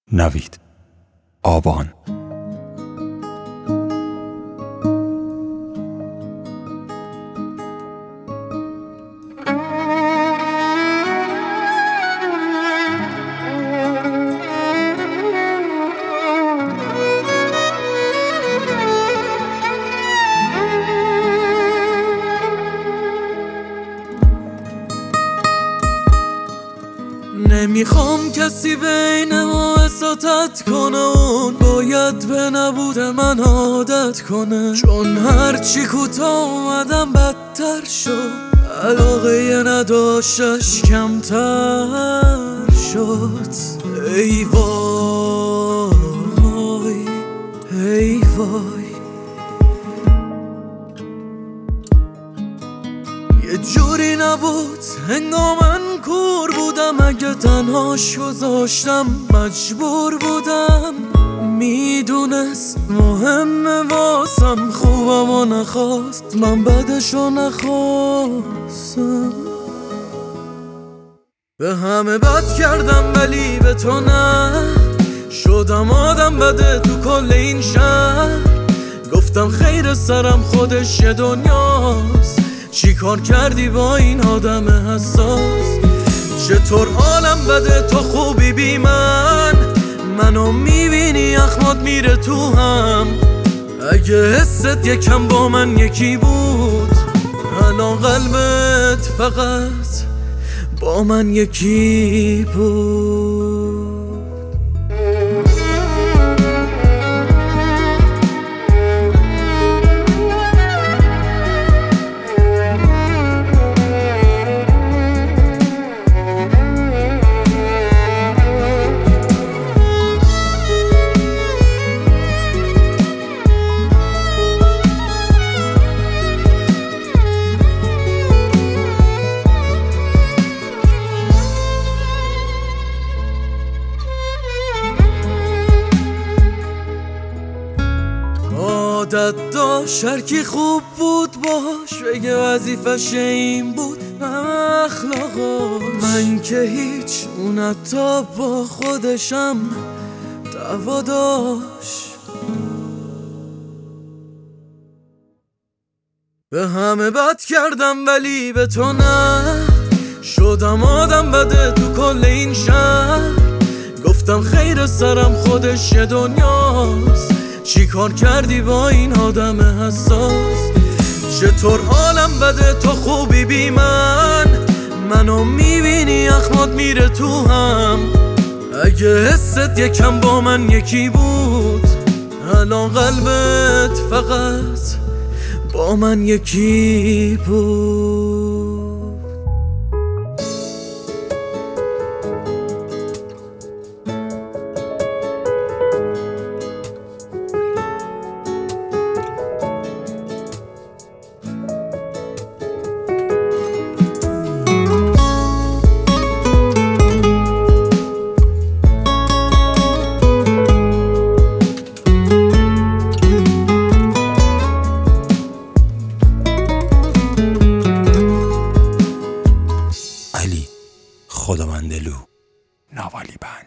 نوید آبان. نمیخوام کسی بین ما احساسات کنه، اون باید به نبود من عادت کنه، چون هرچی کوتاه اومدم بدتر شد، علاقه نداشتش کمتر شد. ای وای ای وای، یه جوری نبود هنگام من کور بودم، اگه تنهاش گذاشتم مجبور بودم، میدونست مهمه واسم، خوبم و نخواست من بدشو نخواستم. به همه بد کردم ولی به تو نه، شدم آدم بده تو کل این شهر، گفتم خیر سرم خودش یه دنیاست، چی کار کردی با این آدم حساس؟ چطور حالم بده تو خوبی بی منو میبینی اخمات میره تو هم، اگه حست یکم با من یکی بود، الان قلبت فقط با من یکی بود. عادت داشت هرکی خوب بود باش بگه وظیفش این بود، اخلاقاش من که هیچ، اون حتی با خودشم دعوا داشت. به همه بد کردم ولی به تو نه، شدم آدم بده تو کل این شهر، گفتم خیر سرم خودش یه دنیاست، چی کار کردی با این آدم حساس؟ چطور حالم بده تو خوبی بی منو میبینی اخمات میره تو هم، اگه حست یکم با من یکی بود، الان قلبت فقط با من یکی بود. علی خداوندلو نوالی بند.